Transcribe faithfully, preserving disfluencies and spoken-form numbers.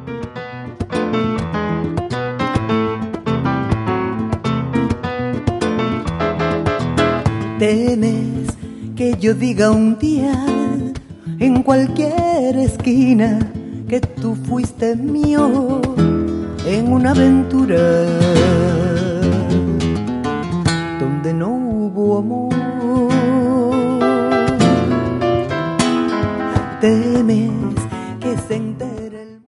Temes que yo diga un día en cualquier esquina que tú fuiste mío en una aventura donde no hubo amor. Temes